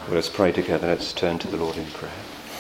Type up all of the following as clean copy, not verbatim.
Well, let's pray together. Let's turn to the Lord in prayer.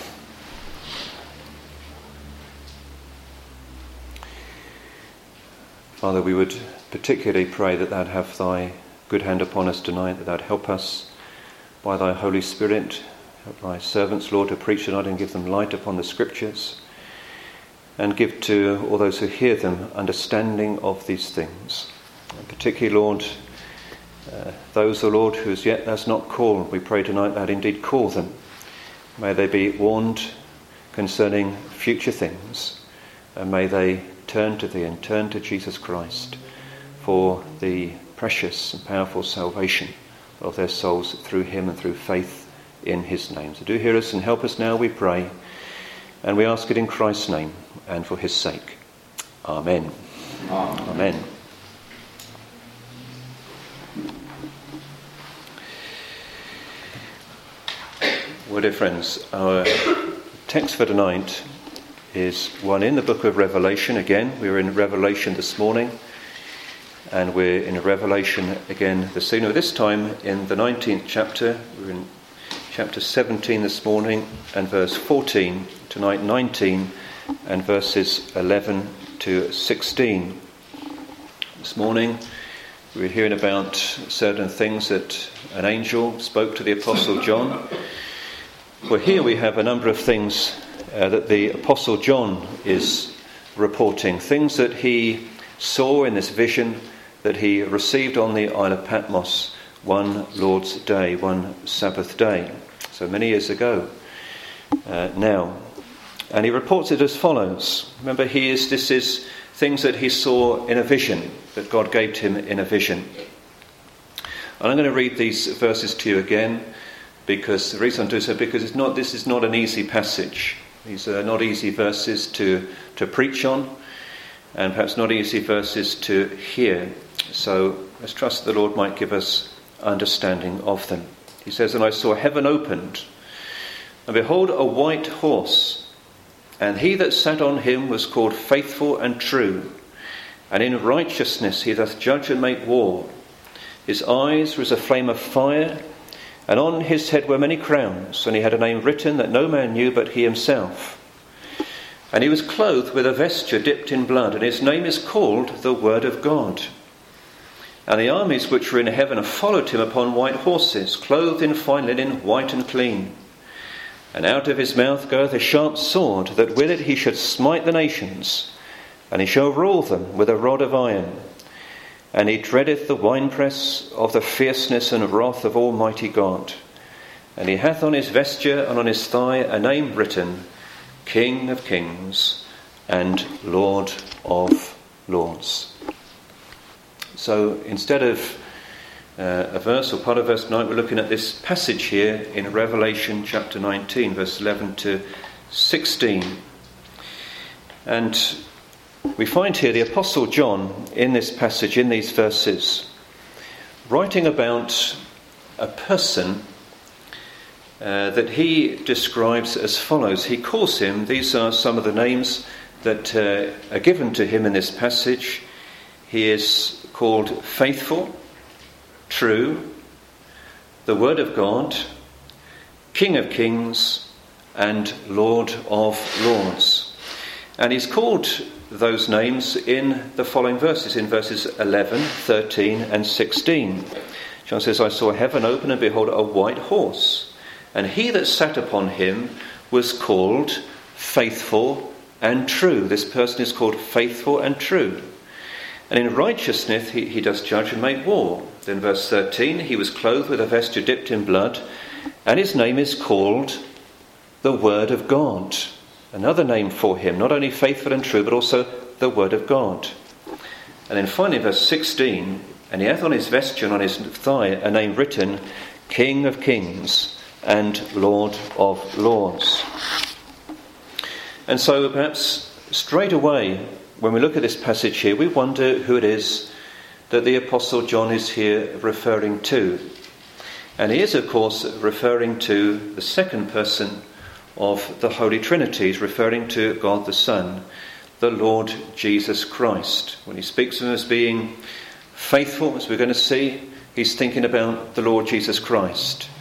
Father, we would particularly pray that thou'd have thy good hand upon us tonight, that thou'd help us by thy Holy Spirit. Help thy servants, Lord, to preach tonight and give them light upon the Scriptures, and give to all those who hear them understanding of these things. And particularly, Lord, those, O Lord, who as yet thou'st not called, we pray tonight that indeed call them. May they be warned concerning future things, and may they turn to thee and turn to Jesus Christ for the precious and powerful salvation of their souls through him and through faith in his name. So do hear us and help us now, we pray, and we ask it in Christ's name and for his sake. Amen. Amen. Amen. Well, dear friends, our text for tonight is one in the book of Revelation. Again, we were in Revelation this morning, and we're in Revelation again this evening. This time in the 19th chapter. We're in chapter 17 this morning and verse 14. Tonight 19 and verses 11 to 16. This morning we were hearing about certain things that an angel spoke to the Apostle John. Well, here we have a number of things that the Apostle John is reporting, things that he saw in this vision that he received on the Isle of Patmos one Lord's Day, one Sabbath day, so many years ago now. And he reports it as follows. Remember, this is things that he saw in a vision, that God gave to him in a vision. And I'm going to read these verses to you again, because the reason I'm doing so, because this is not an easy passage. These are not easy verses to preach on, and perhaps not easy verses to hear. So let's trust the Lord might give us understanding of them. He says, "And I saw heaven opened, and behold, a white horse, and he that sat on him was called Faithful and True, and in righteousness he doth judge and make war. His eyes were as a flame of fire, and on his head were many crowns, and he had a name written that no man knew but he himself. And he was clothed with a vesture dipped in blood, and his name is called the Word of God. And the armies which were in heaven followed him upon white horses, clothed in fine linen, white and clean. And out of his mouth goeth a sharp sword, that with it he should smite the nations, and he shall rule them with a rod of iron. And he treadeth the winepress of the fierceness and wrath of Almighty God. And he hath on his vesture and on his thigh a name written, King of Kings and Lord of Lords." So instead of a verse or part of verse 9, we're looking at this passage here in Revelation chapter 19, verse 11 to 16. And we find here the Apostle John in this passage, in these verses, writing about a person that he describes as follows. He calls him, these are some of the names that are given to him in this passage. He is called Faithful, True, the Word of God, King of Kings, and Lord of Lords. And he's called those names in the following verses, in verses 11, 13 and 16. John says, "I saw heaven open, and behold a white horse, and he that sat upon him was called Faithful and True." This person is called Faithful and True. And in righteousness he does judge and make war. Then verse 13, "He was clothed with a vesture dipped in blood, and his name is called the Word of God." Another name for him, not only faithful and true, but also the Word of God. And then finally, verse 16, "And he hath on his vesture and on his thigh a name written, King of Kings and Lord of Lords." And so perhaps straight away, when we look at this passage here, we wonder who it is that the Apostle John is here referring to. And he is, of course, referring to the second person of the Holy Trinity. He's referring to God the Son, the Lord Jesus Christ. When he speaks of him as being faithful, as we're going to see, he's thinking about the Lord Jesus Christ.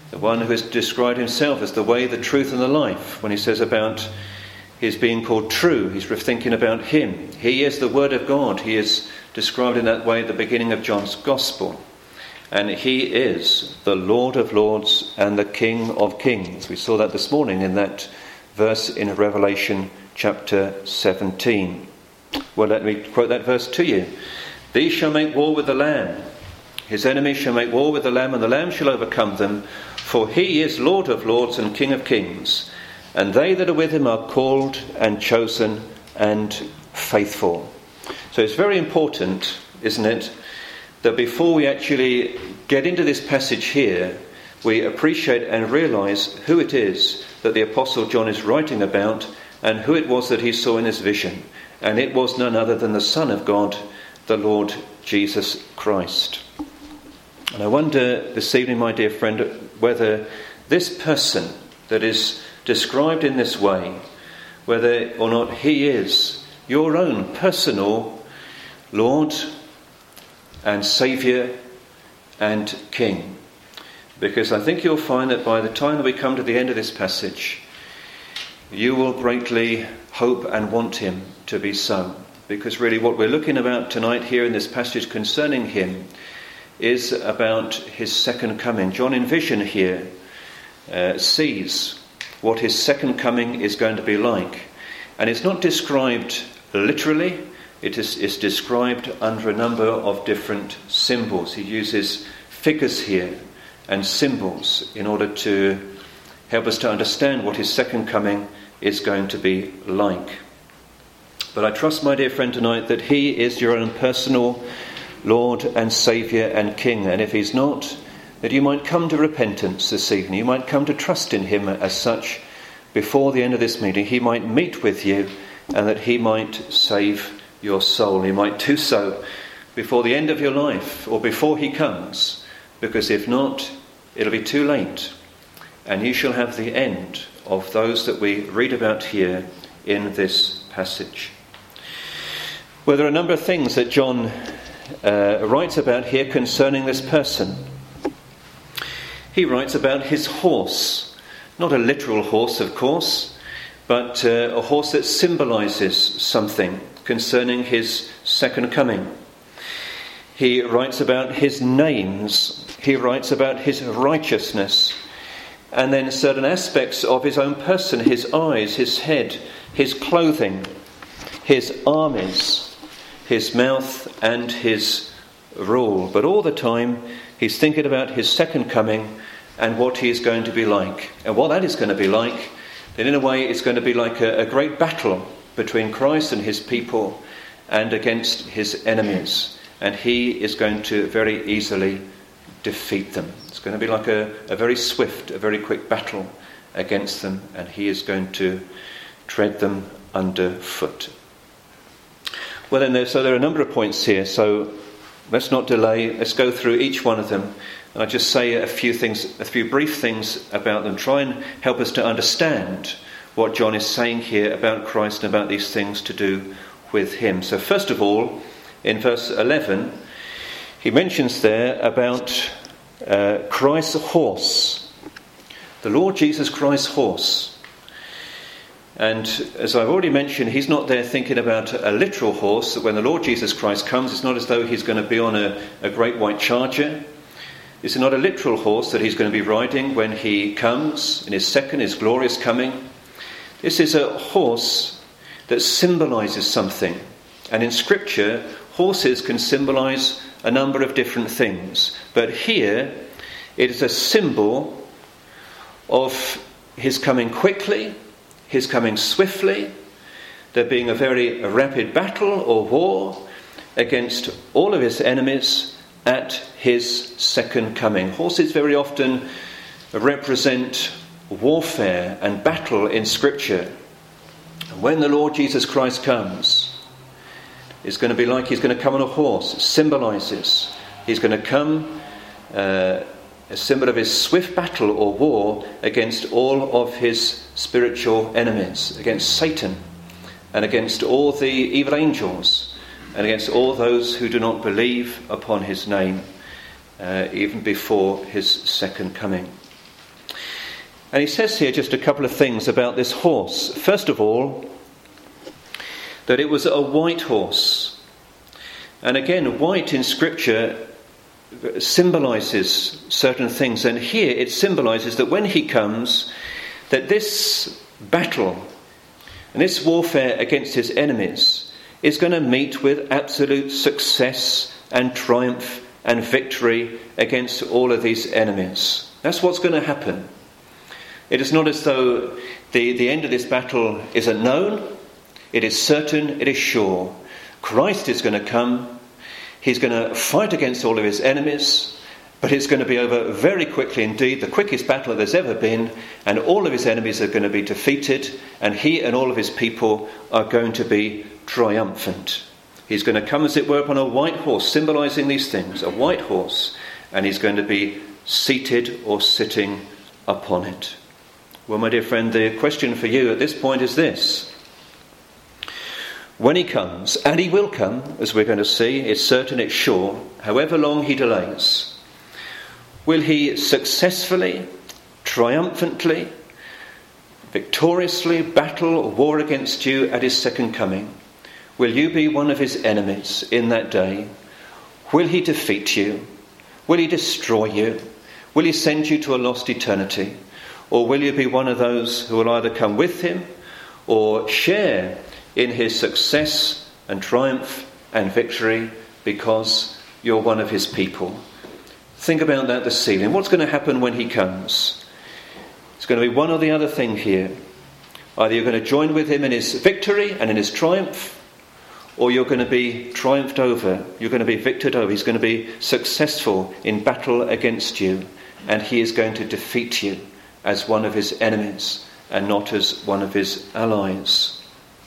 the one who has described himself as the way, the truth and the life. When he says about his being called true, he's thinking about him. He is the Word of God. He is described in that way at the beginning of John's Gospel. And he is the Lord of Lords and the King of Kings. We saw that this morning in that verse in Revelation chapter 17. Well, let me quote that verse to you. These shall make war with the Lamb. His enemies shall make war with the Lamb, and the Lamb shall overcome them. For he is Lord of Lords and King of Kings. And they that are with him are called and chosen and faithful. So it's very important, isn't it, that before we actually get into this passage here, we appreciate and realise who it is that the Apostle John is writing about and who it was that he saw in his vision. And it was none other than the Son of God, the Lord Jesus Christ. And I wonder this evening, my dear friend, whether this person that is described in this way, whether or not he is your own personal Lord and Saviour and King. Because I think you'll find that by the time that we come to the end of this passage, you will greatly hope and want him to be so. Because really what we're looking about tonight here in this passage concerning him is about his second coming. John in vision here sees what his second coming is going to be like. And it's not described literally, it is described under a number of different symbols. He uses figures here and symbols in order to help us to understand what his second coming is going to be like. But I trust, my dear friend, tonight that he is your own personal Lord and Saviour and King. And if he's not, that you might come to repentance this evening. You might come to trust in him as such before the end of this meeting. He might meet with you and that he might save your soul. He might do so before the end of your life or before he comes. Because if not, it'll be too late. And you shall have the end of those that we read about here in this passage. Well, there are a number of things that John writes about here concerning this person. He writes about his horse, not a literal horse, of course, but a horse that symbolises something concerning his second coming. He writes about his names. He writes about his righteousness. And then certain aspects of his own person, his eyes, his head, his clothing, his armies, his mouth and his rule. But all the time he's thinking about his second coming and what he is going to be like. And what that is going to be like, then in a way it's going to be like a great battle between Christ and his people and against his enemies. And he is going to very easily defeat them. It's going to be like a very swift, a very quick battle against them, and he is going to tread them underfoot. Well then, so there are a number of points here, so let's not delay. Let's go through each one of them. And I'll just say a few brief things about them. Try and help us to understand what John is saying here about Christ and about these things to do with him. So first of all, in verse 11, he mentions there about Christ's horse, the Lord Jesus Christ's horse. And as I've already mentioned, he's not there thinking about a literal horse. That when the Lord Jesus Christ comes, it's not as though he's going to be on a great white charger. This is not a literal horse that he's going to be riding when he comes in his glorious coming. This is a horse that symbolises something. And in Scripture, horses can symbolise a number of different things. But here, it is a symbol of his coming quickly, his coming swiftly, there being a very rapid battle or war against all of his enemies at his second coming. Horses very often represent warfare and battle in Scripture. And when the Lord Jesus Christ comes, it's going to be like he's going to come on a horse. It symbolises he's going to come a symbol of his swift battle or war against all of his spiritual enemies, against Satan and against all the evil angels and against all those who do not believe upon his name, even before his second coming. And he says here just a couple of things about this horse. First of all, that it was a white horse. And again, white in Scripture symbolises certain things. And here it symbolises that when he comes, that this battle and this warfare against his enemies is going to meet with absolute success and triumph and victory against all of these enemies. That's what's going to happen. It is not as though the end of this battle isn't known. It is certain, it is sure. Christ is going to come. He's going to fight against all of his enemies, but it's going to be over very quickly indeed, the quickest battle there's ever been, and all of his enemies are going to be defeated, and he and all of his people are going to be triumphant. He's going to come, as it were, upon a white horse, symbolising these things, a white horse, and he's going to be seated or sitting upon it. Well, my dear friend, the question for you at this point is this. When he comes, and he will come, as we're going to see, it's certain, it's sure, however long he delays, will he successfully, triumphantly, victoriously battle or war against you at his second coming? Will you be one of his enemies in that day? Will he defeat you? Will he destroy you? Will he send you to a lost eternity? Or will you be one of those who will either come with him or share in his success and triumph and victory because you're one of his people? Think about that this evening. What's going to happen when he comes? It's going to be one or the other thing here. Either you're going to join with him in his victory and in his triumph, or you're going to be triumphed over. You're going to be victored over. He's going to be successful in battle against you, and he is going to defeat you as one of his enemies and not as one of his allies.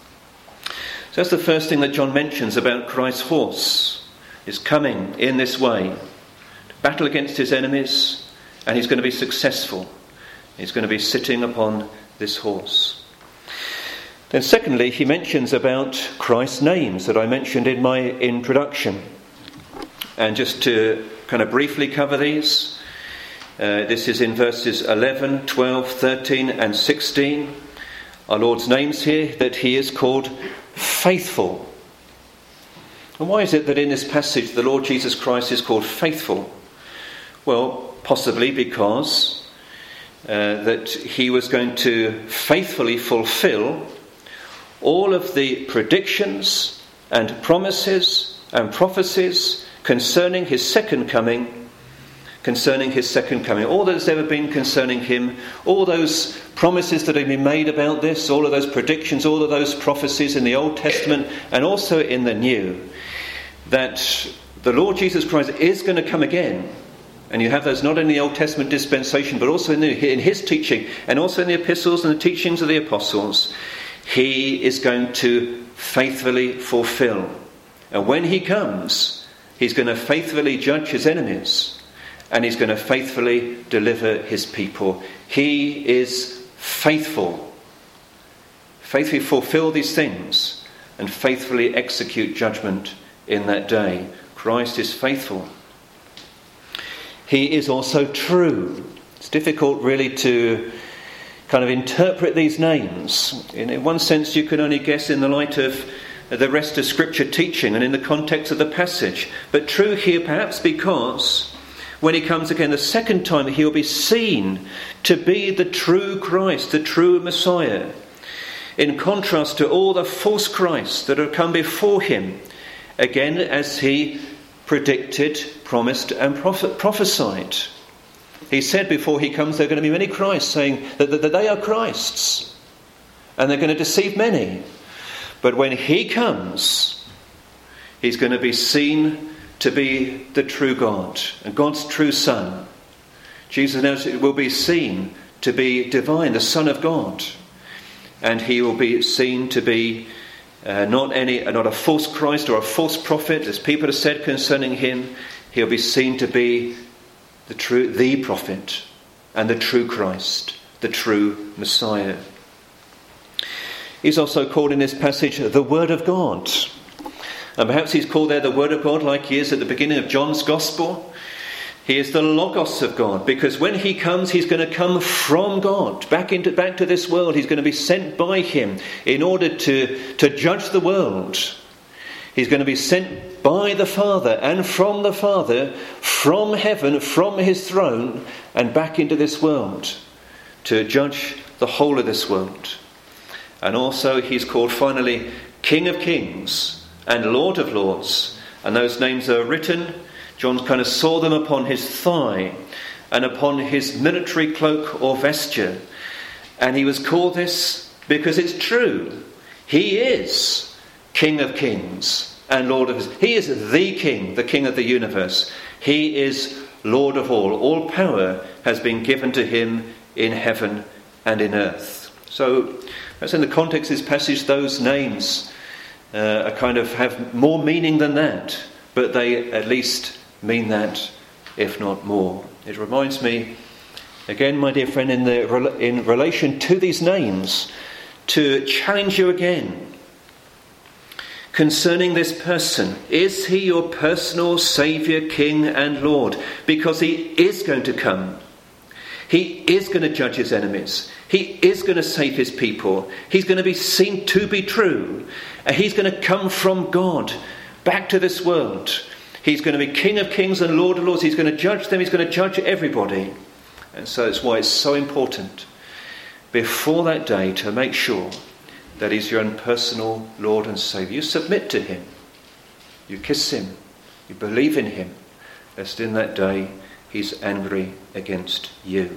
So that's the first thing that John mentions about Christ's horse, is coming in this way to battle against his enemies, and he's going to be successful. He's going to be sitting upon this horse. Then secondly, he mentions about Christ's names that I mentioned in my introduction. And just to kind of briefly cover these, this is in verses 11, 12, 13 and 16. Our Lord's names here, that he is called faithful. And why is it that in this passage the Lord Jesus Christ is called faithful? Well, possibly because that he was going to faithfully fulfill all of the predictions and promises and prophecies concerning his second coming, all that has ever been concerning him, all those promises that have been made about this, all of those predictions, all of those prophecies in the Old Testament and also in the New, that the Lord Jesus Christ is going to come again. And you have those not in the Old Testament dispensation, but also in his teaching, and also in the epistles and the teachings of the apostles. He is going to faithfully fulfill. And when he comes, he's going to faithfully judge his enemies, and he's going to faithfully deliver his people. He is faithful. Faithfully fulfill these things and faithfully execute judgment in that day. Christ is faithful. He is also true. It's difficult really to kind of interpret these names. In one sense, you can only guess in the light of the rest of Scripture teaching and in the context of the passage. But true here perhaps because when he comes again the second time, he will be seen to be the true Christ, the true Messiah, in contrast to all the false Christs that have come before him, again as he predicted, promised and prophesied. He said before he comes there are going to be many Christs saying that they are Christs, and they're going to deceive many. But when he comes, he's going to be seen to be the true God and God's true Son. Jesus will be seen to be divine, the Son of God, and he will be seen to be not a false Christ or a false prophet, as people have said concerning him. He'll be seen to be the prophet and the true Christ, the true Messiah. He's also called in this passage the Word of God. And perhaps he's called there the Word of God like he is at the beginning of John's Gospel. He is the Logos of God, because when he comes, he's going to come from God back to this world. He's going to be sent by him in order to judge the world. He's going to be sent by the Father and from the Father, from heaven, from his throne, and back into this world to judge the whole of this world. And also he's called finally King of Kings and Lord of Lords. And those names are written. John kind of saw them upon his thigh and upon his military cloak or vesture. And he was called this because it's true. He is King of Kings and Lord of Lords. He is the King of the universe. He is Lord of all. All power has been given to him in heaven and in earth. So that's in the context of this passage. Those names are kind of have more meaning than that, but they at least mean that, if not more. It reminds me, again, my dear friend, in relation to these names, to challenge you again concerning this person. Is he your personal Saviour, King and Lord? Because he is going to come. He is going to judge his enemies. He is going to save his people. He's going to be seen to be true. He's going to come from God back to this world. He's going to be King of Kings and Lord of Lords. He's going to judge them. He's going to judge everybody. And so it's why it's so important before that day to make sure that he's your own personal Lord and Saviour. You submit to him. You kiss him. You believe in him. Lest in that day he's angry against you.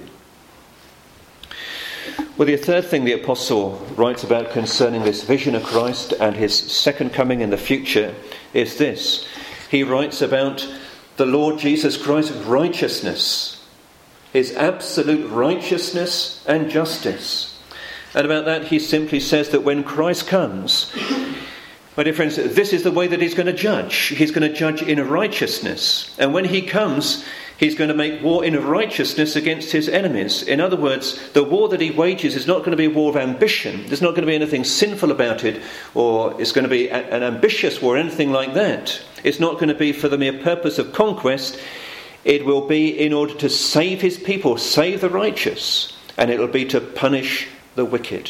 Well, the third thing the apostle writes about concerning this vision of Christ and his second coming in the future is this. He writes about the Lord Jesus Christ's righteousness, his absolute righteousness and justice. And about that he simply says that when Christ comes, my dear friends, this is the way that he's going to judge. He's going to judge in righteousness. And when he comes, he's going to make war in righteousness against his enemies. In other words, the war that he wages is not going to be a war of ambition. There's not going to be anything sinful about it, or it's going to be an ambitious war or anything like that. It's not going to be for the mere purpose of conquest. It will be in order to save his people, save the righteous, and it will be to punish the wicked.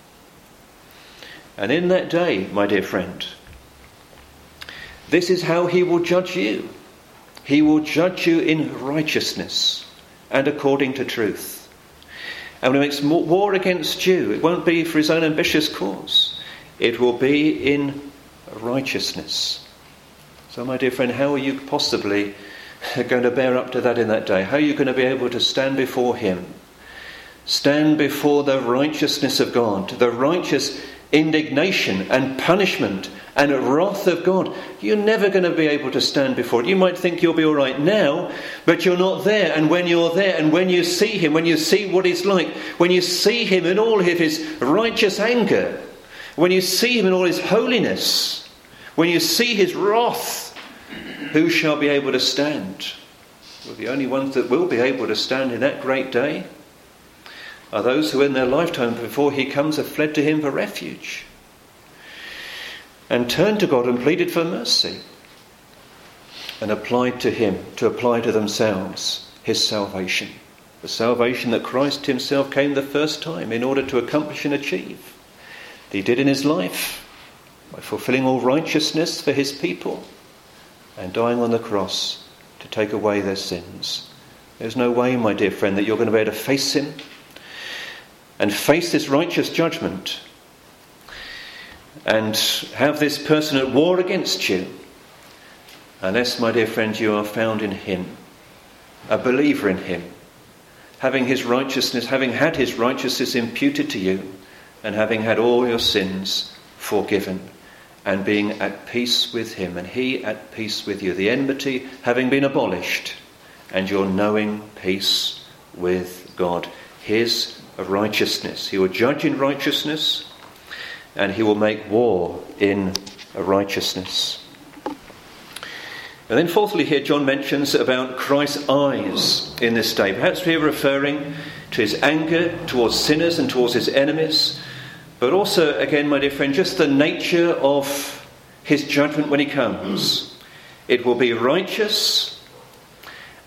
And in that day, my dear friend, this is how he will judge you. He will judge you in righteousness and according to truth. And when he makes war against you, it won't be for his own ambitious cause. It will be in righteousness. So, my dear friend, how are you possibly going to bear up to that in that day? How are you going to be able to stand before him? Stand before the righteousness of God, the righteous indignation and punishment and wrath of God. You're never going to be able to stand before it. You might think you'll be all right now, but you're not there. And when you're there, and when you see him, when you see what he's like, when you see him in all of his righteous anger, when you see him in all his holiness, when you see his wrath, who shall be able to stand? Well, the only ones that will be able to stand in that great day are those who in their lifetime before he comes have fled to him for refuge and turned to God and pleaded for mercy and applied to him to apply to themselves his salvation, the salvation that Christ himself came the first time in order to accomplish and achieve. He did in his life by fulfilling all righteousness for his people and dying on the cross to take away their sins. There's no way, my dear friend, that you're going to be able to face him and face this righteous judgment and have this person at war against you, unless, my dear friend, you are found in him, a believer in him, having his righteousness, having had his righteousness imputed to you, and having had all your sins forgiven, and being at peace with him, and he at peace with you, the enmity having been abolished, and your knowing peace with God. His righteousness. He will judge in righteousness, and he will make war in righteousness. And then fourthly here John mentions about Christ's eyes in this day. Perhaps here referring to his anger towards sinners and towards his enemies, but also, again, my dear friend, just the nature of his judgment when he comes. It will be righteous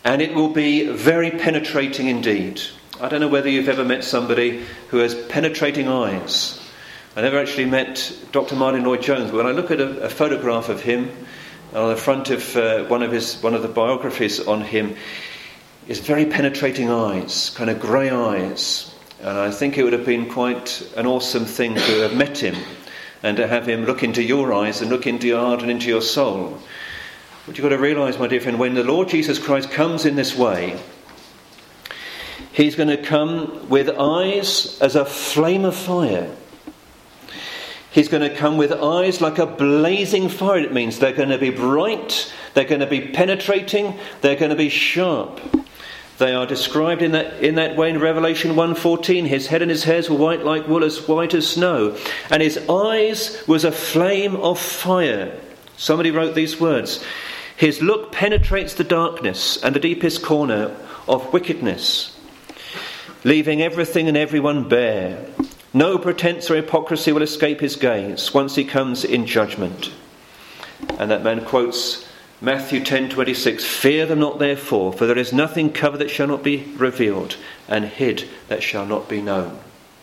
And it will be very penetrating indeed. I don't know whether you've ever met somebody who has penetrating eyes. I never actually met Dr. Martin Lloyd-Jones, but when I look at a photograph of him on the front of one of the biographies on him, is very penetrating eyes, kind of grey eyes. And I think it would have been quite an awesome thing to have met him and to have him look into your eyes and look into your heart and into your soul. But you've got to realise, my dear friend, when the Lord Jesus Christ comes in this way, he's going to come with eyes as a flame of fire. He's going to come with eyes like a blazing fire. It means they're going to be bright, they're going to be penetrating, they're going to be sharp. They are described in that way in Revelation 1:14. His head and his hairs were white like wool, as white as snow. And his eyes was a flame of fire. Somebody wrote these words. His look penetrates the darkness and the deepest corner of wickedness, leaving everything and everyone bare. No pretense or hypocrisy will escape his gaze once he comes in judgment. And that man quotes Matthew 10:26, fear them not therefore, for there is nothing covered that shall not be revealed, and hid that shall not be known.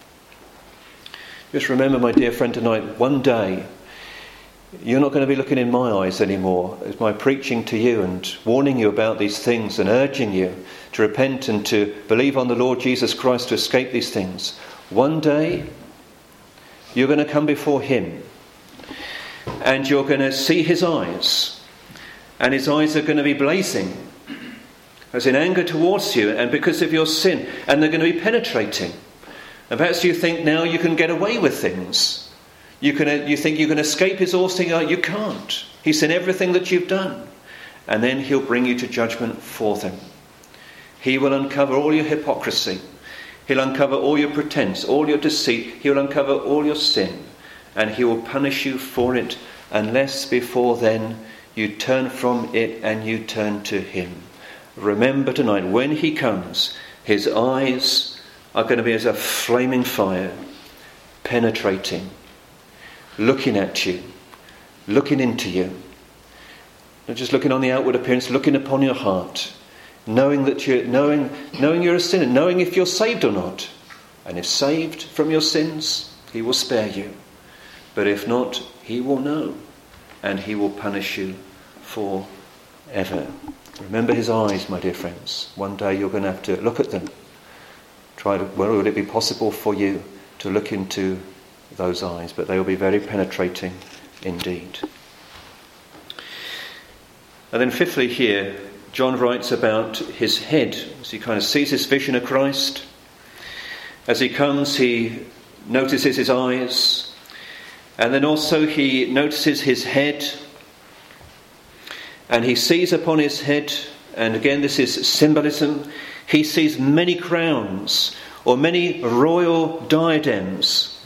Just remember, my dear friend, tonight, one day, you're not going to be looking in my eyes anymore. It's my preaching to you and warning you about these things and urging you to repent and to believe on the Lord Jesus Christ to escape these things. One day, you're going to come before him and you're going to see his eyes. And his eyes are going to be blazing, as in anger towards you, and because of your sin. And they're going to be penetrating. And perhaps you think now you can get away with things. You think you can escape his awesome eye. You can't. He's seen everything that you've done. And then he'll bring you to judgment for them. He will uncover all your hypocrisy. He'll uncover all your pretense, all your deceit. He'll uncover all your sin. And he will punish you for it, unless before then you turn from it and you turn to him. Remember tonight, when he comes, his eyes are going to be as a flaming fire, penetrating, looking at you, looking into you. Not just looking on the outward appearance, looking upon your heart, knowing that knowing you're a sinner, knowing if you're saved or not. And if saved from your sins, he will spare you. But if not, he will know. And he will punish you forever. Remember his eyes, my dear friends. One day you're going to have to look at them. Will it be possible for you to look into those eyes? But they will be very penetrating indeed. And then fifthly here, John writes about his head. As he kind of sees his vision of Christ. As he comes, he notices his eyes. And then also he notices his head. And he sees upon his head, and again this is symbolism, he sees many crowns or many royal diadems.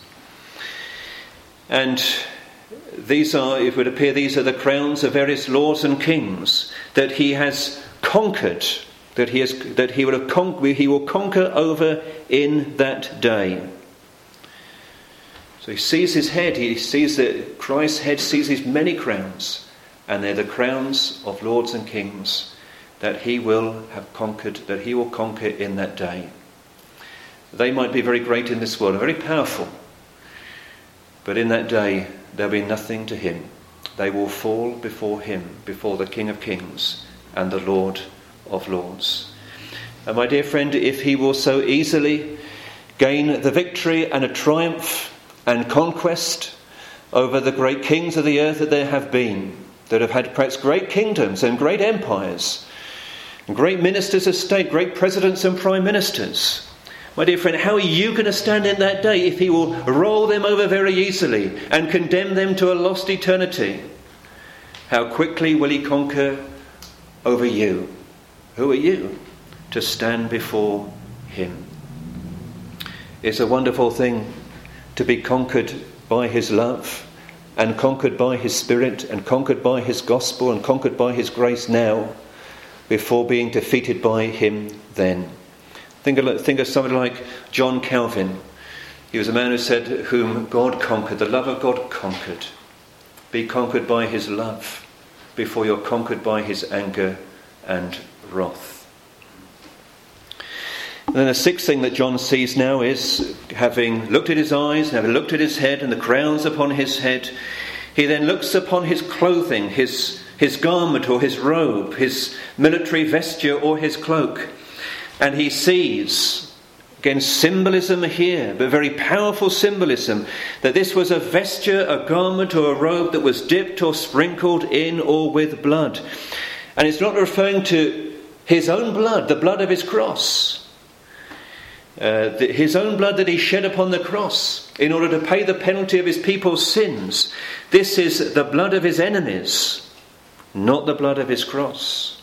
And these are, it would appear, these are the crowns of various lords and kings that he has conquered, he will conquer over in that day. So he sees his head, he sees that Christ's head sees his many crowns. And they're the crowns of lords and kings that he will have conquered, that he will conquer in that day. They might be very great in this world, very powerful. But in that day, there'll be nothing to him. They will fall before him, before the King of Kings and the Lord of Lords. And my dear friend, if he will so easily gain the victory and a triumph and conquest over the great kings of the earth that there have been, that have had perhaps great kingdoms and great empires, and great ministers of state, great presidents and prime ministers. My dear friend, how are you going to stand in that day if he will roll them over very easily and condemn them to a lost eternity? How quickly will he conquer over you? Who are you to stand before him? It's a wonderful thing to be conquered by his love, and conquered by his Spirit, and conquered by his gospel, and conquered by his grace now, before being defeated by him then. Think of somebody like John Calvin. He was a man who said, whom God conquered, the love of God conquered. Be conquered by his love, before you're conquered by his anger and wrath. And then the sixth thing that John sees now is, having looked at his eyes, and having looked at his head and the crowns upon his head, he then looks upon his clothing, his garment or his robe, his military vesture or his cloak. And he sees, again, symbolism here, but very powerful symbolism, that this was a vesture, a garment or a robe that was dipped or sprinkled in or with blood. And it's not referring to his own blood, the blood of his cross. His own blood that he shed upon the cross in order to pay the penalty of his people's sins. This is the blood of his enemies, not the blood of his cross.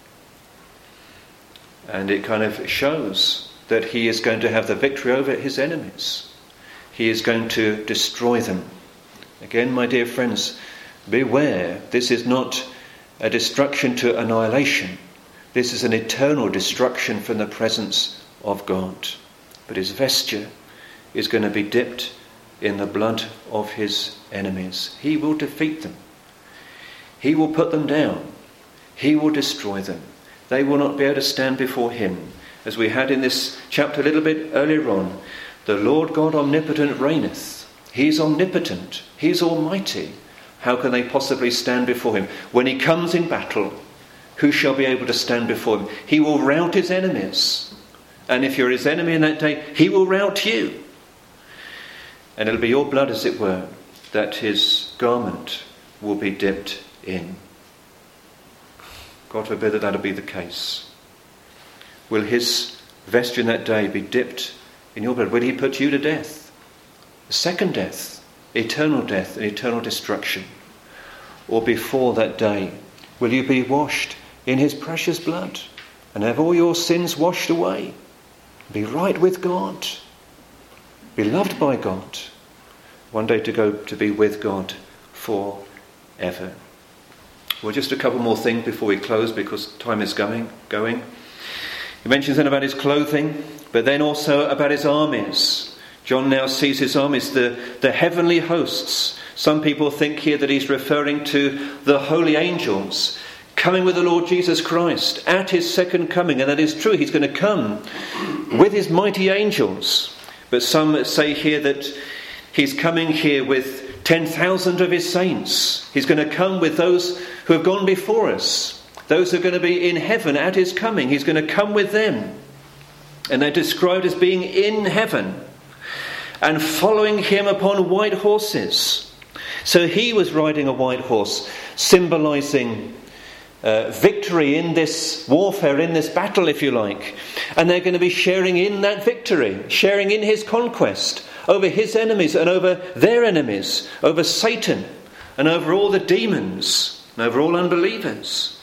And it kind of shows that he is going to have the victory over his enemies. He is going to destroy them. Again, my dear friends, beware. This is not a destruction to annihilation. This is an eternal destruction from the presence of God. But his vesture is going to be dipped in the blood of his enemies. He will defeat them. He will put them down. He will destroy them. They will not be able to stand before him. As we had in this chapter a little bit earlier on, the Lord God omnipotent reigneth. He's omnipotent. He's almighty. How can they possibly stand before him? When he comes in battle, who shall be able to stand before him? He will rout his enemies. And if you're his enemy in that day, he will rout you. And it'll be your blood, as it were, that his garment will be dipped in. God forbid that that'll be the case. Will his vesture in that day be dipped in your blood? Will he put you to death? The second death, eternal death and eternal destruction. Or before that day, will you be washed in his precious blood and have all your sins washed away? Be right with God. Be loved by God. One day to go to be with God forever. Well, just a couple more things before we close, because time is going. He mentions then about his clothing, but then also about his armies. John now sees his armies, the heavenly hosts. Some people think here that he's referring to the holy angels coming with the Lord Jesus Christ at his second coming. And that is true. He's going to come with his mighty angels. But some say here that he's coming here with 10,000 of his saints. He's going to come with those who have gone before us. Those who are going to be in heaven at his coming. He's going to come with them. And they're described as being in heaven and following him upon white horses. So he was riding a white horse, symbolising victory in this warfare, in this battle, if you like. And they're going to be sharing in that victory, sharing in his conquest over his enemies and over their enemies, over Satan and over all the demons and over all unbelievers.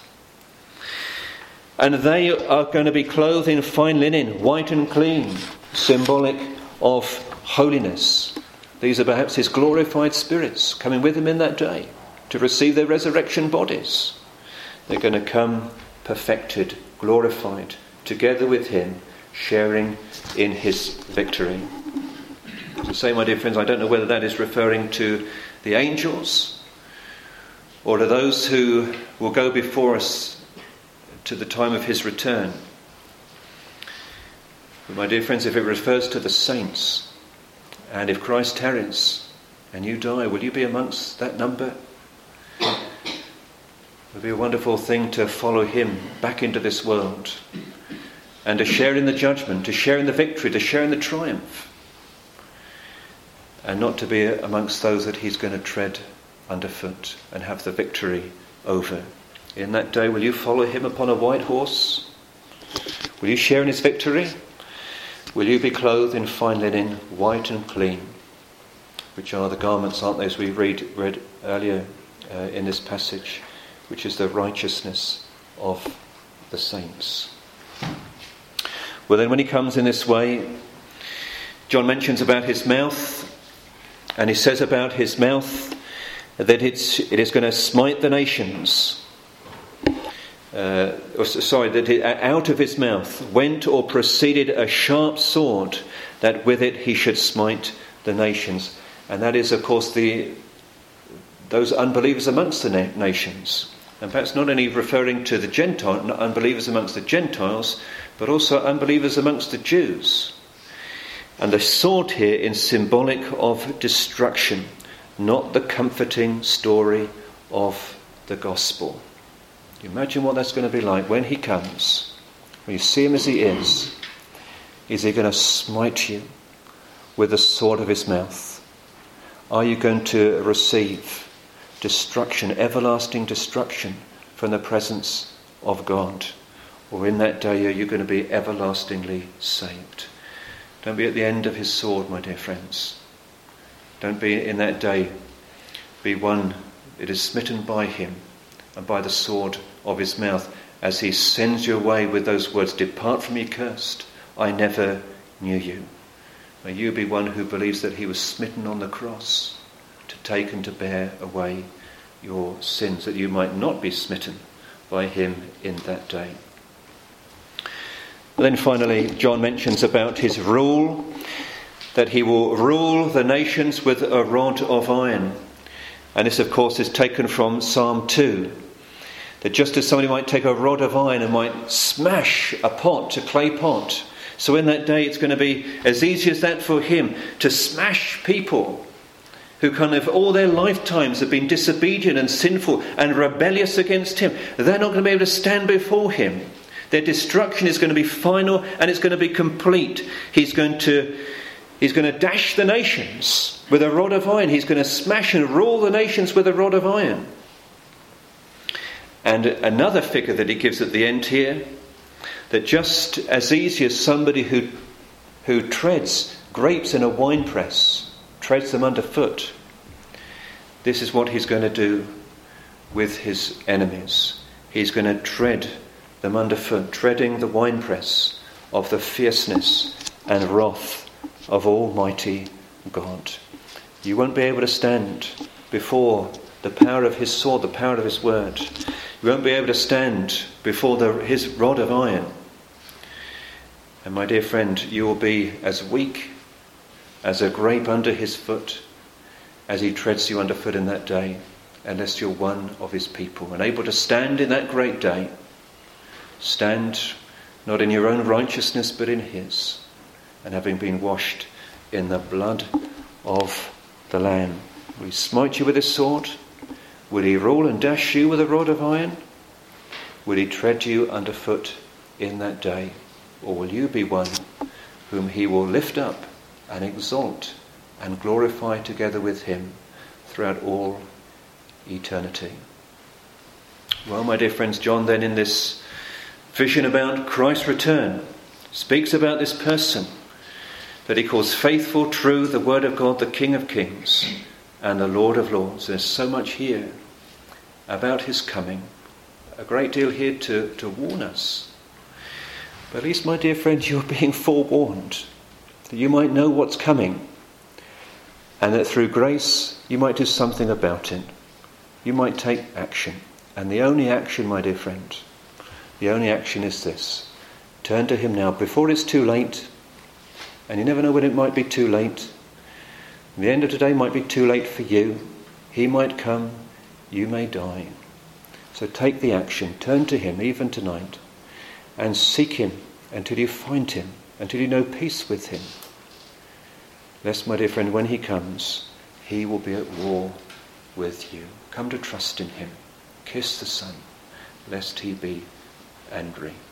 And they are going to be clothed in fine linen, white and clean, symbolic of holiness. These are perhaps his glorified spirits coming with him in that day to receive their resurrection bodies. They're going to come perfected, glorified, together with him, sharing in his victory. To say, my dear friends, I don't know whether that is referring to the angels or to those who will go before us to the time of his return. But my dear friends, if it refers to the saints, and if Christ tarries and you die, will you be amongst that number? It would be a wonderful thing to follow him back into this world and to share in the judgment, to share in the victory, to share in the triumph, and not to be amongst those that he's going to tread underfoot and have the victory over. In that day, will you follow him upon a white horse? Will you share in his victory? Will you be clothed in fine linen, white and clean, which are the garments, aren't they, as we read earlier in this passage, which is the righteousness of the saints. Well, then when he comes in this way, John mentions about his mouth, and he says about his mouth that it is going to smite the nations. That out of his mouth went or proceeded a sharp sword, that with it he should smite the nations. And that is, of course, those unbelievers amongst the nations. And perhaps not only referring to the Gentile unbelievers amongst the Gentiles, but also unbelievers amongst the Jews. And the sword here is symbolic of destruction, not the comforting story of the gospel. You imagine what that's going to be like when he comes, when you see him as he is he going to smite you with the sword of his mouth? Are you going to receive destruction, everlasting destruction from the presence of God? Or in that day are you going to be everlastingly saved? Don't be at the end of his sword, my dear friends. Don't be in that day, be one that is smitten by him and by the sword of his mouth as he sends you away with those words, "Depart from me, cursed, I never knew you." May you be one who believes that he was smitten on the cross to take and to bear away your sins, that you might not be smitten by him in that day. And then finally, John mentions about his rule, that he will rule the nations with a rod of iron. And this, of course, is taken from Psalm 2. That just as somebody might take a rod of iron and might smash a pot, a clay pot, so in that day it's going to be as easy as that for him to smash people who kind of all their lifetimes have been disobedient and sinful and rebellious against him. They're not going to be able to stand before him. Their destruction is going to be final and it's going to be complete. He's going to dash the nations with a rod of iron. He's going to smash and rule the nations with a rod of iron. And another figure that he gives at the end here, that just as easy as somebody who treads grapes in a winepress, treads them underfoot, this is what he's going to do with his enemies. He's going to tread them underfoot, treading the winepress of the fierceness and wrath of Almighty God. You won't be able to stand before the power of his sword, the power of his word. You won't be able to stand before his rod of iron. And my dear friend, you will be as weak as a grape under his foot as he treads you underfoot in that day, unless you're one of his people and able to stand in that great day. Stand not in your own righteousness but in his, and having been washed in the blood of the Lamb. Will he smite you with his sword? Will he rule and dash you with a rod of iron? Will he tread you underfoot in that day? Or will you be one whom he will lift up and exalt and glorify together with him throughout all eternity? Well, my dear friends, John then in this vision about Christ's return speaks about this person that he calls faithful, true, the Word of God, the King of Kings and the Lord of Lords. There's so much here about his coming, a great deal here to warn us. But at least, my dear friends, you're being forewarned, that you might know what's coming, and that through grace you might do something about it. You might take action. And the only action, my dear friend, the only action is this: turn to him now before it's too late. And you never know when it might be too late. The end of today might be too late for you. He might come, you may die. So take the action, turn to him even tonight, and seek him until you find him, until you know peace with him. Lest, my dear friend, when he comes, he will be at war with you. Come to trust in him. Kiss the Son, lest he be angry.